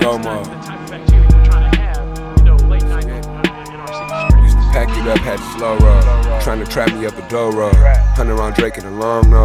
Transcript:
slow-mo. Used to pack it up, had to slow roll. Trying to trap me up a dough roll. 100 round Drake in a long nose.